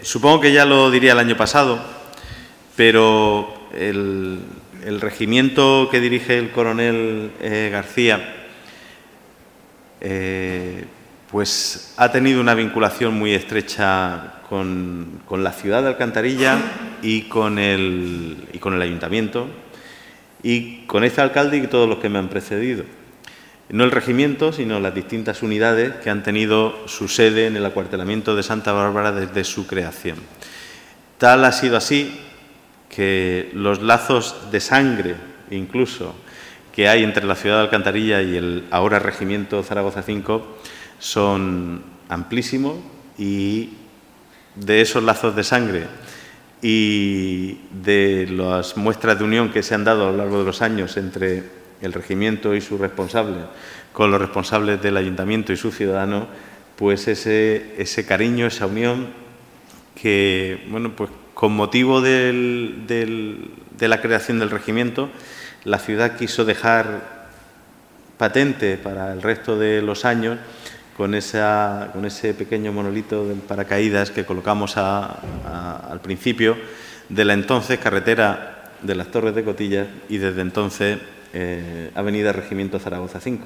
Supongo que ya lo diría el año pasado, pero el regimiento que dirige el coronel García pues ha tenido una vinculación muy estrecha con la ciudad de Alcantarilla y con el ayuntamiento y con este alcalde y todos los que me han precedido. No el regimiento, sino las distintas unidades que han tenido su sede en el acuartelamiento de Santa Bárbara desde su creación. Tal ha sido así que los lazos de sangre, incluso, que hay entre la ciudad de Alcantarilla y el ahora Regimiento Zaragoza 5 son amplísimos, y de esos lazos de sangre y de las muestras de unión que se han dado a lo largo de los años entre el regimiento y sus responsables con los responsables del ayuntamiento y sus ciudadanos, pues ese cariño, esa unión que, bueno, pues con motivo de la creación del regimiento, la ciudad quiso dejar patente para el resto de los años con ese pequeño monolito del paracaídas que colocamos al principio de la entonces carretera de las Torres de Cotillas y desde entonces Avenida Regimiento Zaragoza 5.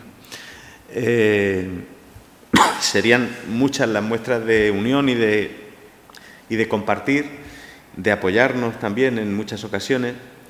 Serían muchas las muestras de unión y de compartir, de apoyarnos también en muchas ocasiones,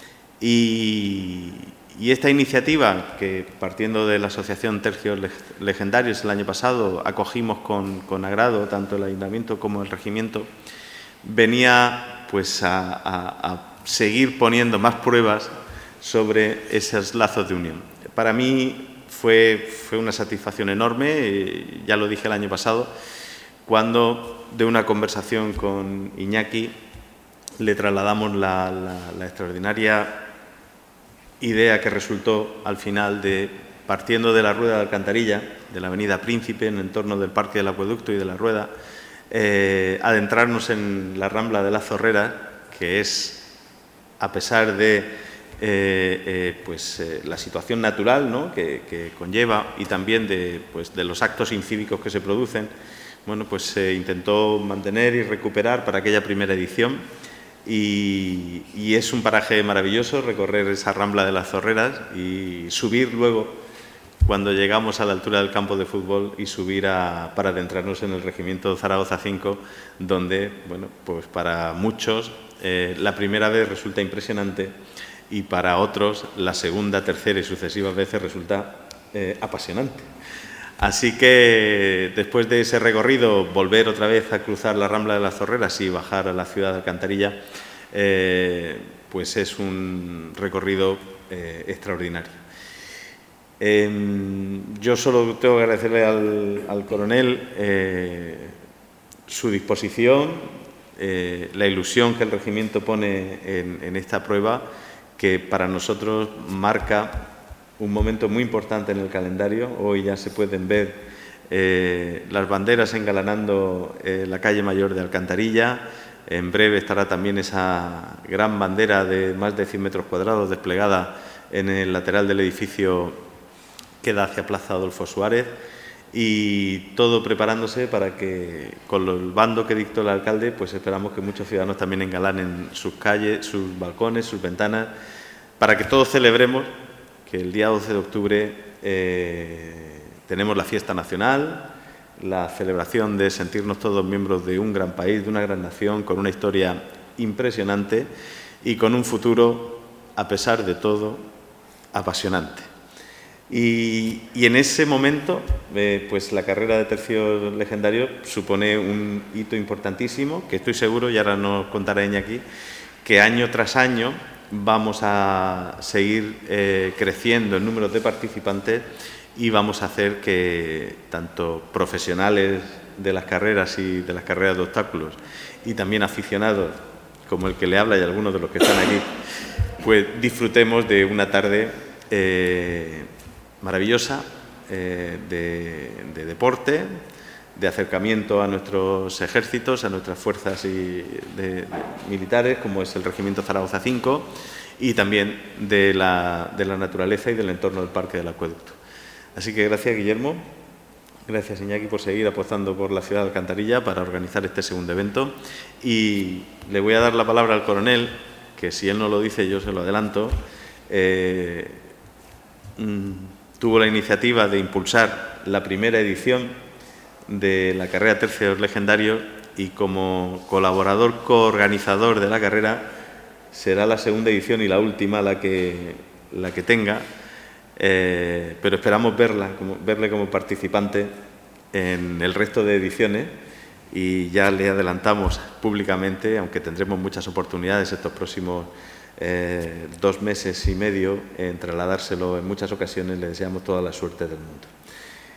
y esta iniciativa, que partiendo de la Asociación Tercios Legendarios el año pasado acogimos con agrado tanto el ayuntamiento como el regimiento, venía pues a seguir poniendo más pruebas sobre esos lazos de unión. Para mí fue una satisfacción enorme, ya lo dije el año pasado, cuando de una conversación con Iñaki le trasladamos la extraordinaria idea que resultó al final de, partiendo de la Rueda de Alcantarilla, de la Avenida Príncipe, en el entorno del Parque del Acueducto y de la Rueda, adentrarnos en la Rambla de la Zorrera, que es, a pesar de la situación natural, ¿no?, que conlleva, y también de los actos incívicos que se producen, bueno, pues se intentó mantener y recuperar para aquella primera edición, y es un paraje maravilloso recorrer esa Rambla de las Zorreras y subir luego, cuando llegamos a la altura del campo de fútbol, y subir para adentrarnos en el Regimiento Zaragoza 5, donde, bueno, pues para muchos la primera vez resulta impresionante y para otros la segunda, tercera y sucesivas veces resulta apasionante. Así que después de ese recorrido, volver otra vez a cruzar la Rambla de las Zorreras y bajar a la ciudad de Alcantarilla, pues es un recorrido extraordinario. Yo solo tengo que agradecerle al coronel su disposición, la ilusión que el regimiento pone en esta prueba, que para nosotros marca un momento muy importante en el calendario. Hoy ya se pueden ver las banderas engalanando la calle mayor de Alcantarilla. En breve estará también esa gran bandera de más de 100 metros cuadrados desplegada en el lateral del edificio que da hacia Plaza Adolfo Suárez, y todo preparándose para que, con el bando que dictó el alcalde, pues esperamos que muchos ciudadanos también engalanen sus calles, sus balcones, sus ventanas, para que todos celebremos que el día 12 de octubre tenemos la fiesta nacional, la celebración de sentirnos todos miembros de un gran país, de una gran nación, con una historia impresionante y con un futuro, a pesar de todo, apasionante. Y en ese momento, pues la carrera de Tercios Legendarios supone un hito importantísimo, que estoy seguro, y ahora nos contará Iñaki, que año tras año vamos a seguir creciendo en números de participantes, y vamos a hacer que tanto profesionales de las carreras y de las carreras de obstáculos, y también aficionados como el que le habla y algunos de los que están aquí, pues disfrutemos de una tarde maravillosa de deporte, de acercamiento a nuestros ejércitos, a nuestras fuerzas militares, como es el Regimiento Zaragoza 5, y también de la naturaleza y del entorno del Parque del Acueducto. Así que gracias, Guillermo, Gracias, Iñaki, por seguir apostando por la ciudad de Alcantarilla para organizar este segundo evento. Y le voy a dar la palabra al coronel, que si él no lo dice yo se lo adelanto. Tuvo la iniciativa de impulsar la primera edición de la carrera Tercios Legendarios y como colaborador coorganizador de la carrera será la segunda edición y la última la que tenga. Pero esperamos verle como participante en el resto de ediciones y ya le adelantamos públicamente, aunque tendremos muchas oportunidades estos próximos 2 meses y medio en trasladárselo en muchas ocasiones, le deseamos toda la suerte del mundo.